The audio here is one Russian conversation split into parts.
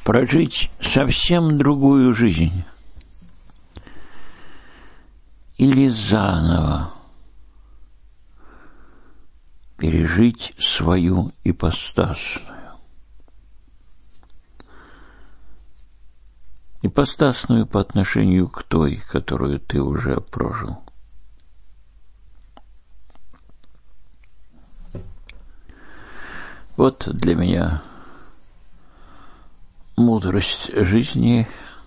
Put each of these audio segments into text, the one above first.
прожить совсем другую жизнь или заново пережить свою ипостасную. Ипостасную по отношению к той, которую ты уже прожил. Вот для меня мудрость жизни,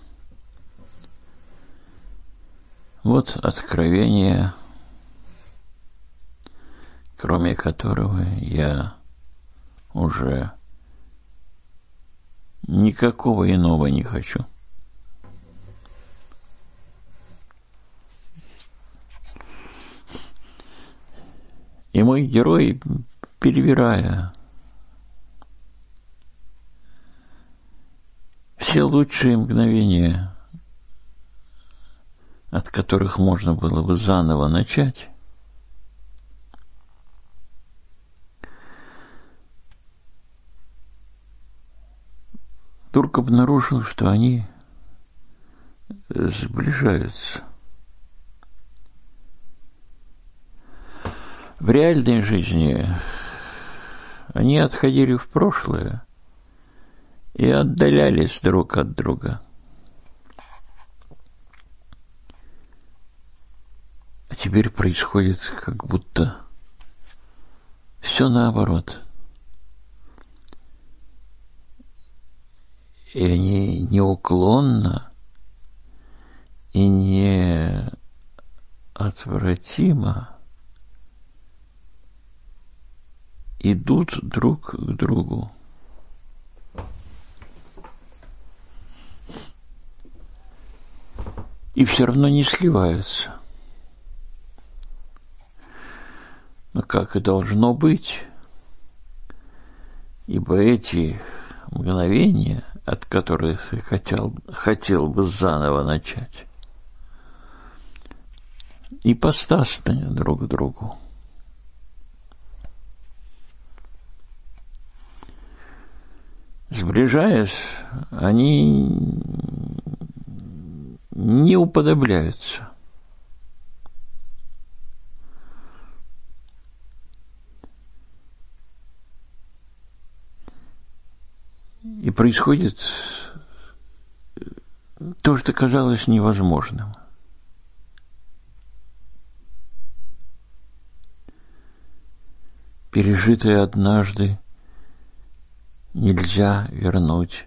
вот откровение, кроме которого я уже никакого иного не хочу. И мой герой, перебирая все лучшие мгновения, от которых можно было бы заново начать, вдруг обнаружил, что они сближаются. В реальной жизни они отходили в прошлое и отдалялись друг от друга. А теперь происходит как будто все наоборот. И они неуклонно и неотвратимо идут друг к другу. И все равно не сливаются. Но как и должно быть, ибо эти мгновения, от которых ты хотел бы заново начать, ипостасны друг к другу. Сближаясь, они не уподобляются. И происходит то, что казалось невозможным. Пережитое однажды нельзя вернуть.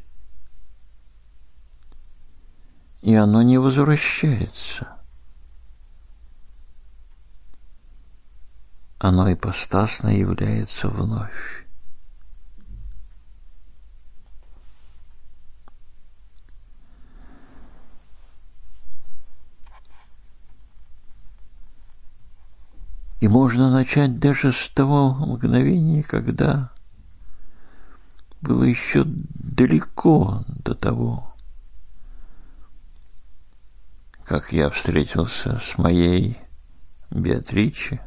И оно не возвращается. Оно ипостасно является вновь. И можно начать даже с того мгновения, когда было еще далеко до того, как я встретился с моей Беатриче,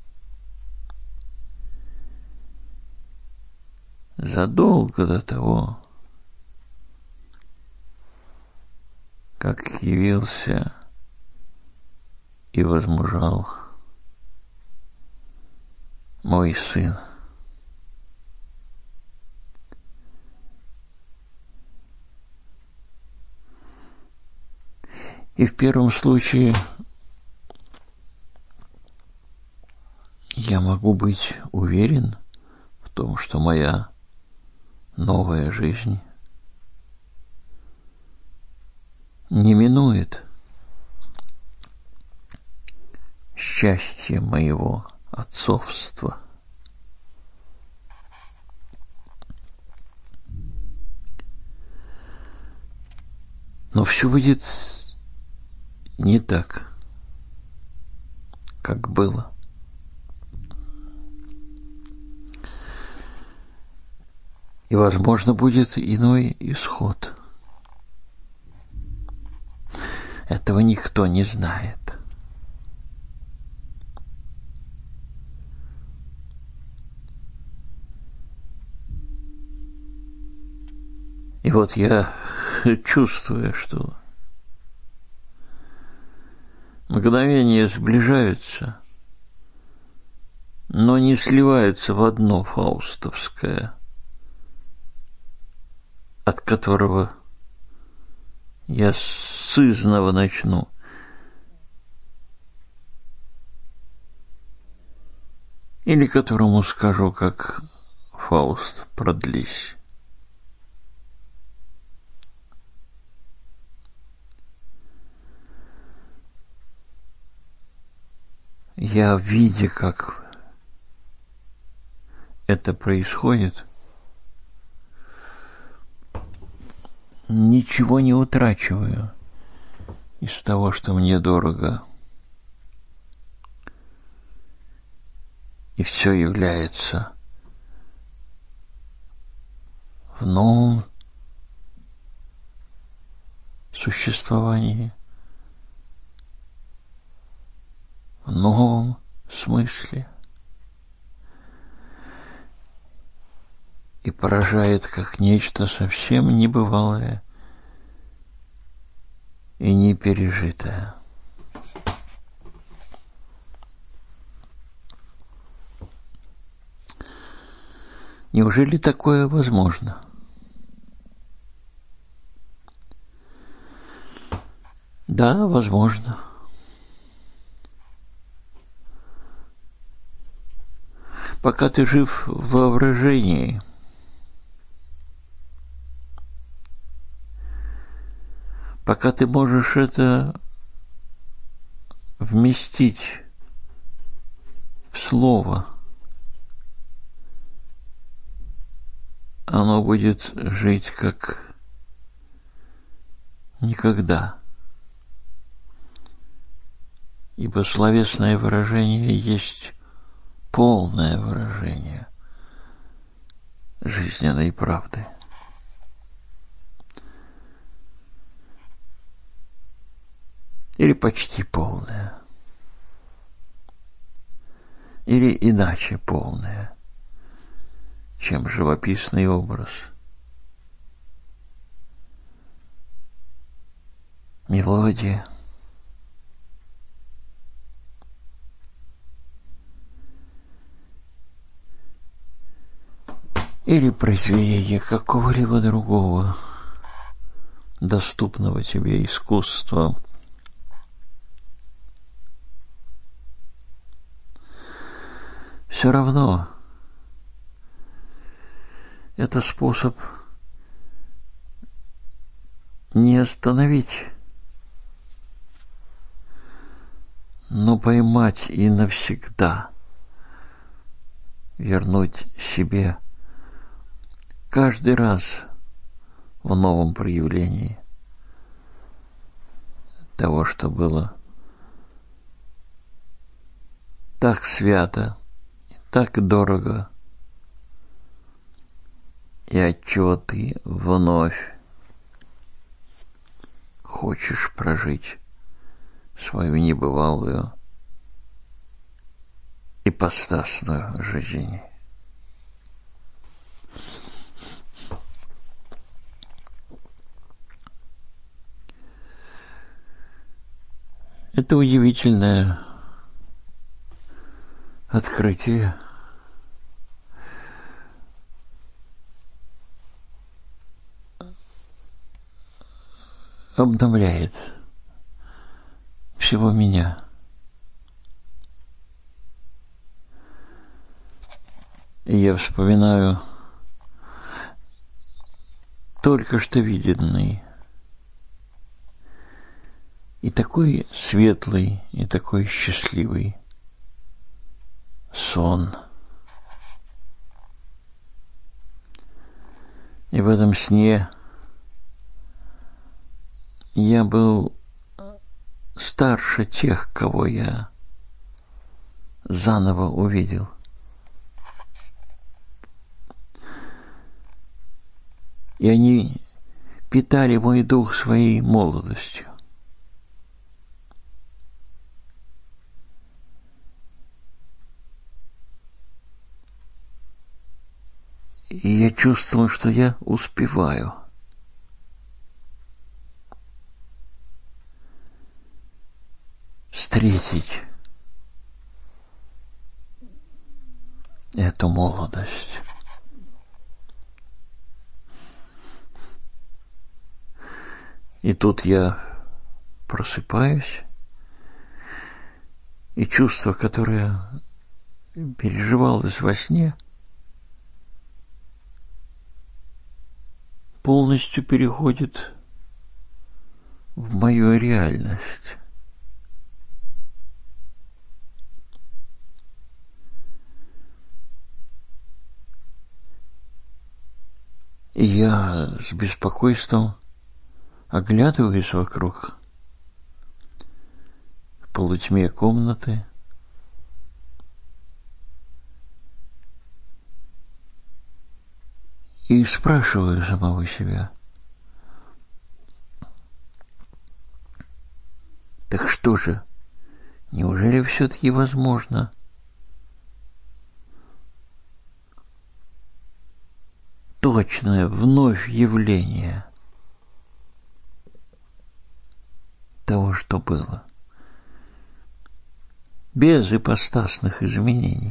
задолго до того, как явился и возмужал мой сын. И в первом случае я могу быть уверен в том, что моя новая жизнь не минует счастье моего отцовства. Но все выйдет не так, как было. И, возможно, будет иной исход. Этого никто не знает. И вот я, чувствуя, что мгновения сближаются, но не сливаются в одно фаустовское, от которого я сызнова начну. Или которому скажу, как Фауст, продлись. Я, видя, как это происходит, ничего не утрачиваю из того, что мне дорого. И все является в новом существовании, в новом смысле. И поражает как нечто совсем небывалое и непережитое. Неужели такое возможно? Да, возможно. Пока ты жив в воображении, пока ты можешь это вместить в слово, оно будет жить как никогда. Ибо словесное выражение есть полное выражение жизненной правды. Или почти полное. Или иначе полное, чем живописный образ. Мелодия. Или произведение какого-либо другого доступного тебе искусства. Все равно это способ не остановить, но поймать и навсегда вернуть себе каждый раз в новом проявлении того, что было так свято, так дорого, и отчего ты вновь хочешь прожить свою небывалую ипостасную жизнь. Это удивительное открытие. Обновляет всего меня. И я вспоминаю только что виденный и такой светлый, и такой счастливый сон. И в этом сне я был старше тех, кого я заново увидел. И они питали мой дух своей молодостью. И я чувствовал, что я успеваю встретить эту молодость. И тут я просыпаюсь, и чувство, которое переживалось во сне, полностью переходит в мою реальность. И я с беспокойством оглядываюсь вокруг, в полутьме комнаты, и спрашиваю самого себя: так что же, неужели все-таки возможно точное вновь явление того, что было, без ипостасных изменений?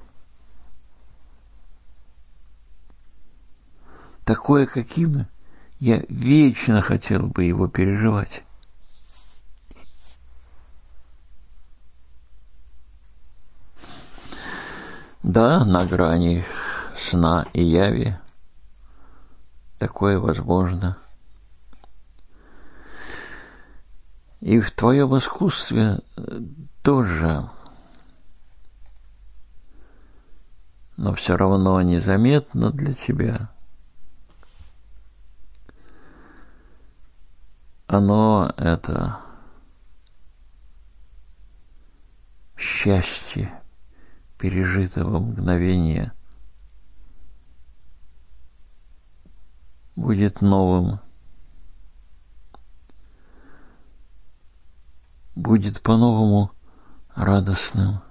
Такое, каким я вечно хотел бы его переживать. Да, на грани сна и яви такое возможно. И в твоем искусстве тоже, но все равно незаметно для тебя. Оно — это счастье пережитого мгновения будет новым, будет по-новому радостным,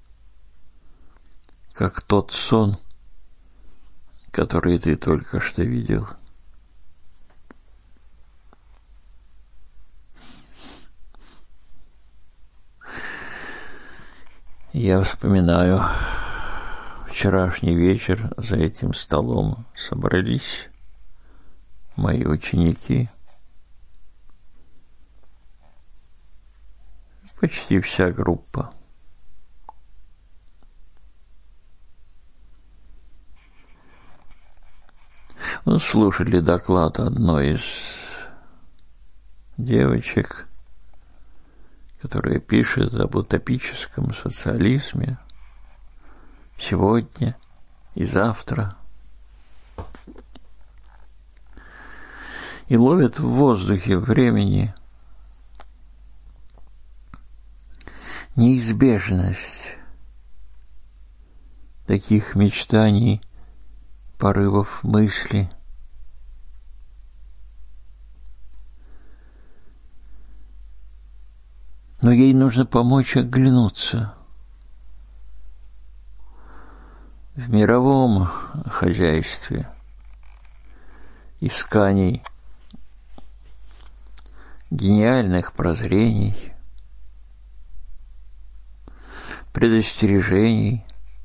как тот сон, который ты только что видел. Я вспоминаю вчерашний вечер. За этим столом собрались мои ученики. Почти вся группа. Слушали доклад одной из девочек, которая пишет об утопическом социализме сегодня и завтра, и ловит в воздухе времени неизбежность таких мечтаний, порывов мысли. Но ей нужно помочь оглянуться. В мировом хозяйстве исканий гениальных прозрений, предостережений,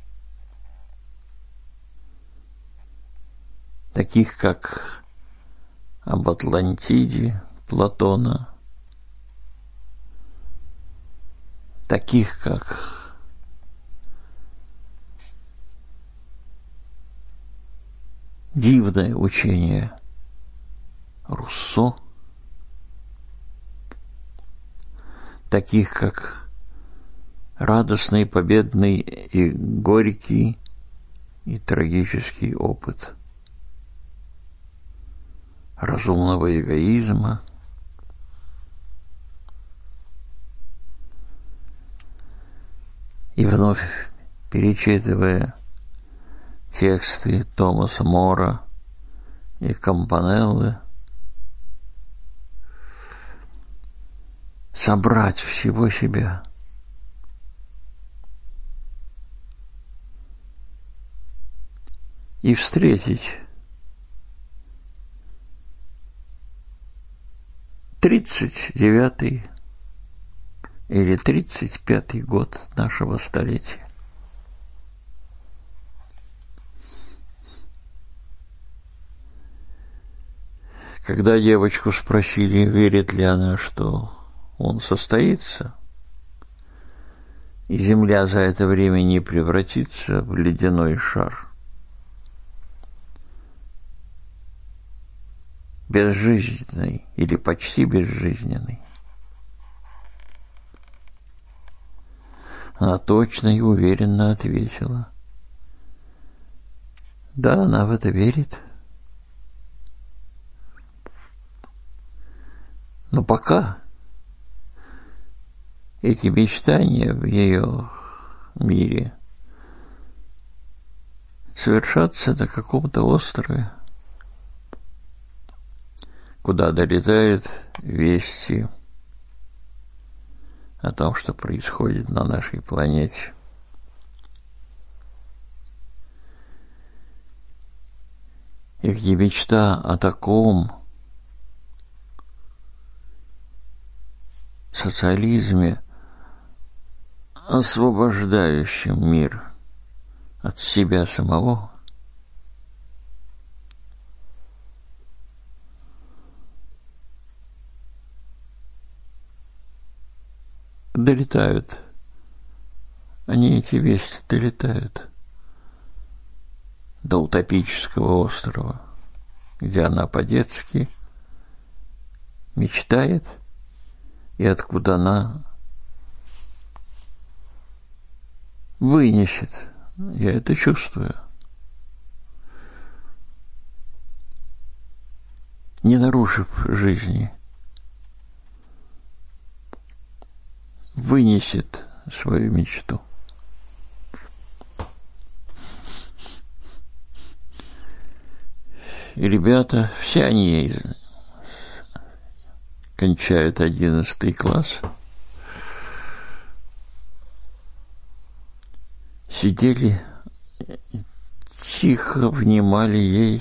таких как об Атлантиде Платона, таких как дивное учение Руссо, таких как радостный, победный и горький и трагический опыт разумного эгоизма, и вновь перечитывая тексты Томаса Мора и Кампанеллы, собрать всего себя. И встретить 39-й или 35-й год нашего столетия. Когда девочку спросили, верит ли она, что он состоится, и Земля за это время не превратится в ледяной шар, безжизненный или почти безжизненный, она точно и уверенно ответила: да, она в это верит. Но пока эти мечтания в ее мире совершатся на каком-то острове, куда долетают вести о том, что происходит на нашей планете. И где мечта о таком социализме, освобождающем мир от себя самого, долетают. Они, эти вести, долетают до утопического острова, где она по-детски мечтает, и откуда она вынесет. Я это чувствую. Не нарушив жизни, вынесет свою мечту. И ребята, все они кончают 11 класс, сидели, тихо внимали ей,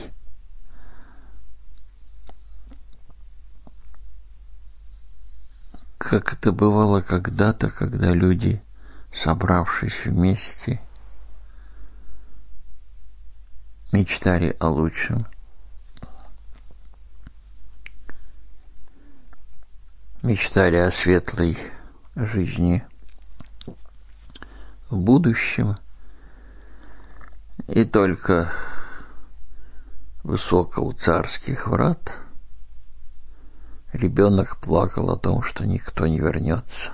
как это бывало когда-то, когда люди, собравшись вместе, мечтали о лучшем. Мечтали о светлой жизни в будущем, и только высоко у царских врат ребенок плакал о том, что никто не вернется.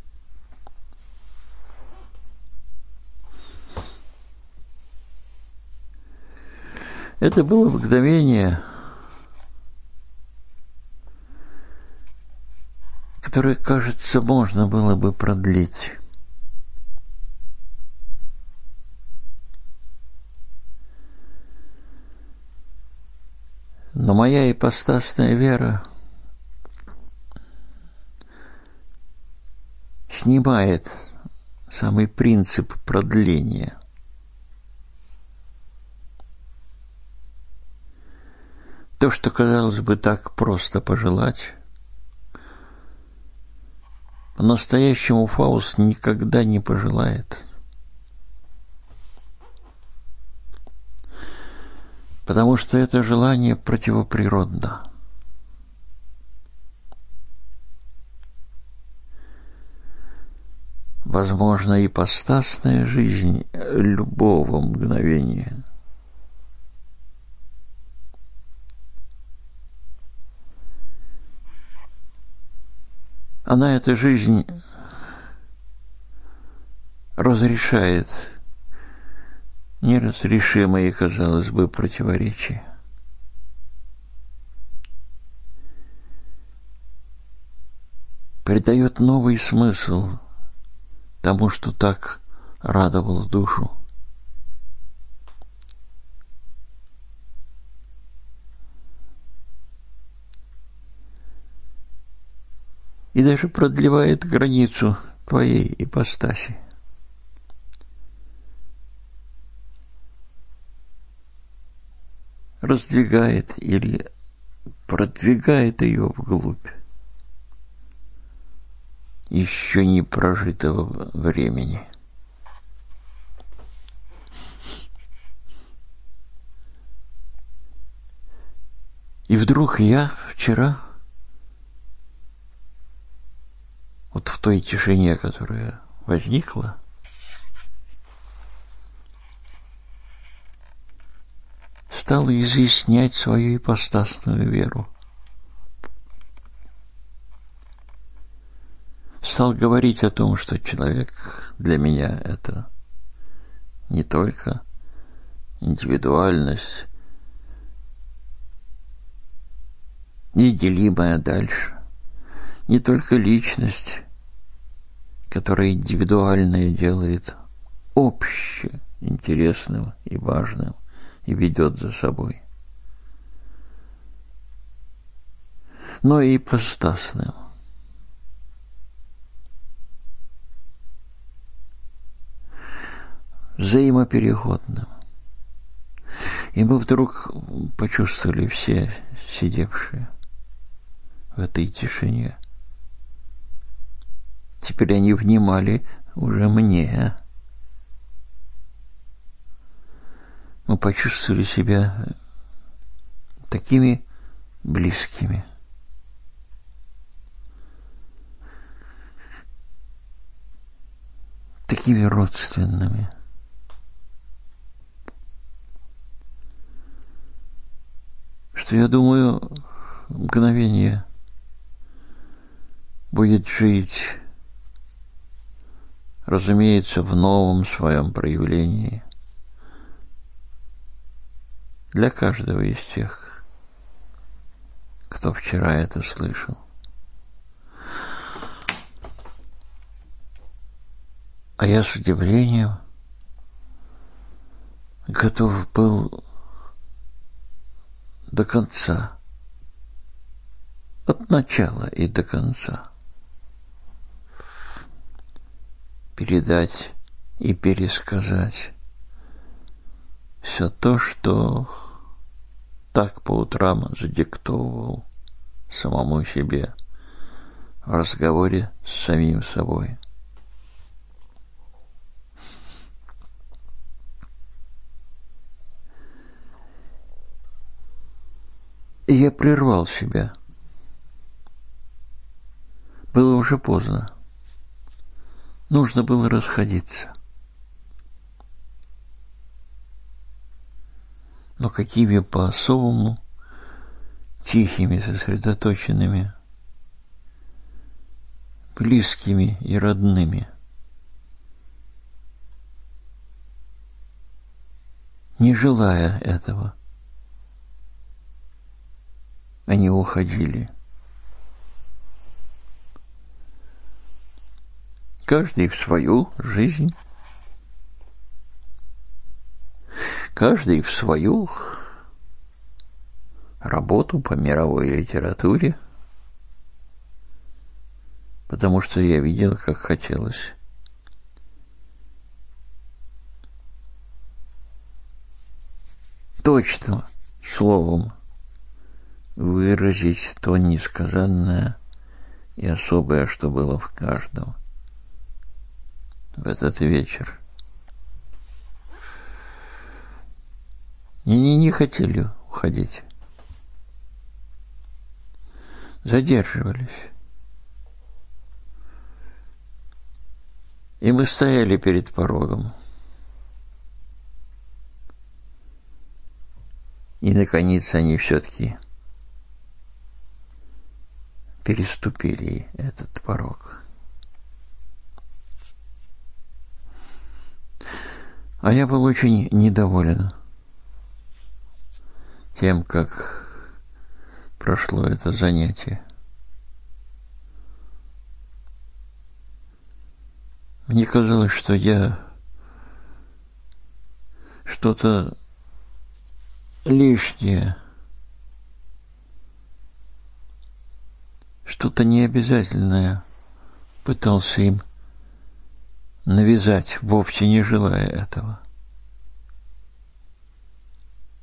Это было мгновение, которое, кажется, можно было бы продлить. Но моя ипостасная вера снимает самый принцип продления. То, что, казалось бы, так просто пожелать, по-настоящему Фауст никогда не пожелает. Потому что это желание противоприродно. Возможно, ипостасная жизнь любого мгновения. Она, эта жизнь, разрешает неразрешимые, казалось бы, противоречия. Придает новый смысл тому, что так радовало душу. И даже продлевает границу твоей ипостаси. Раздвигает или продвигает ее вглубь. еще не прожитого времени. И вдруг я вчера, вот в той тишине, которая возникла, стал изъяснять свою ипостасную веру. Стал говорить о том, что человек для меня это не только индивидуальность, неделимая дальше, не только личность, которая индивидуальное делает общее, интересным и важным и ведет за собой, но и ипостасным. Взаимопереходным. И мы вдруг почувствовали все сидевшие в этой тишине. Теперь они внимали уже мне. Мы почувствовали себя такими близкими. Такими родственными. Что, я думаю, мгновение будет жить, разумеется, в новом своем проявлении для каждого из тех, кто вчера это слышал. А я с удивлением готов был до конца, от начала и до конца, передать и пересказать все то, что так по утрам задиктовывал самому себе в разговоре с самим собой. И я прервал себя. Было уже поздно. Нужно было расходиться. Но какими по-особому тихими, сосредоточенными, близкими и родными. Не желая этого, они уходили. Каждый в свою жизнь, каждый в свою работу по мировой литературе, потому что я видел, как хотелось точно словом выразить то несказанное и особое, что было в каждом в этот вечер. И они не хотели уходить. Задерживались. И мы стояли перед порогом. И, наконец, они все-таки переступили этот порог. А я был очень недоволен тем, как прошло это занятие. Мне казалось, что я что-то лишнее, что-то необязательное пытался им навязать, вовсе не желая этого.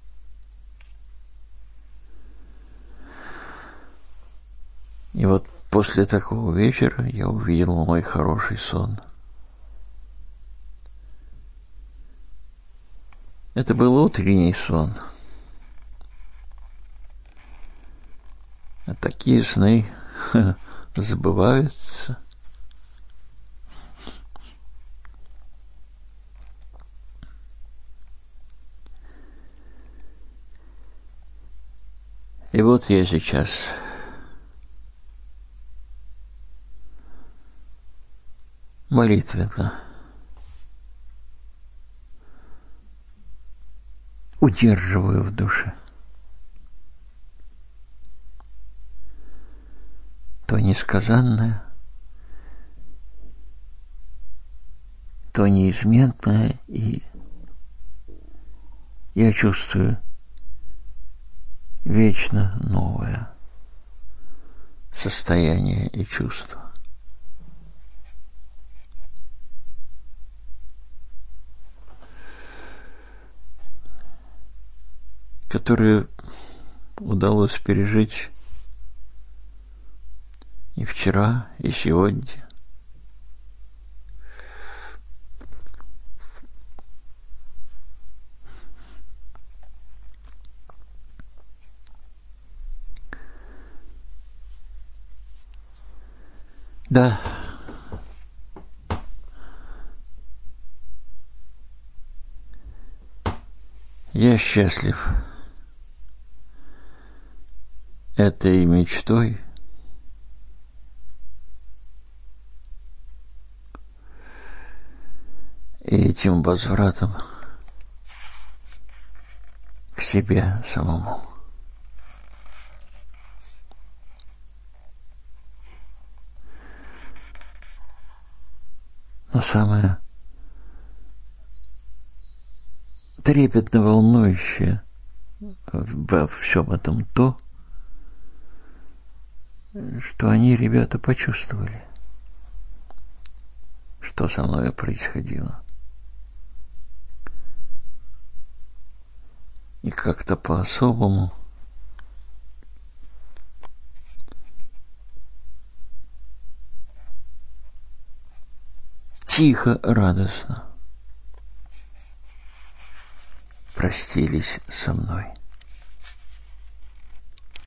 И вот после такого вечера я увидел мой хороший сон. Это был утренний сон. А такие сны забываются. И вот я сейчас молитвенно удерживаю в душе то несказанное, то неизменное, и я чувствую вечно новое состояние и чувство. Которые удалось пережить и вчера, и сегодня. Да. Я счастлив этой мечтой, и этим возвратом к себе самому. Но самое трепетно волнующее во всем этом то, что они, ребята, почувствовали, что со мной происходило. И как-то по-особому тихо, радостно простились со мной.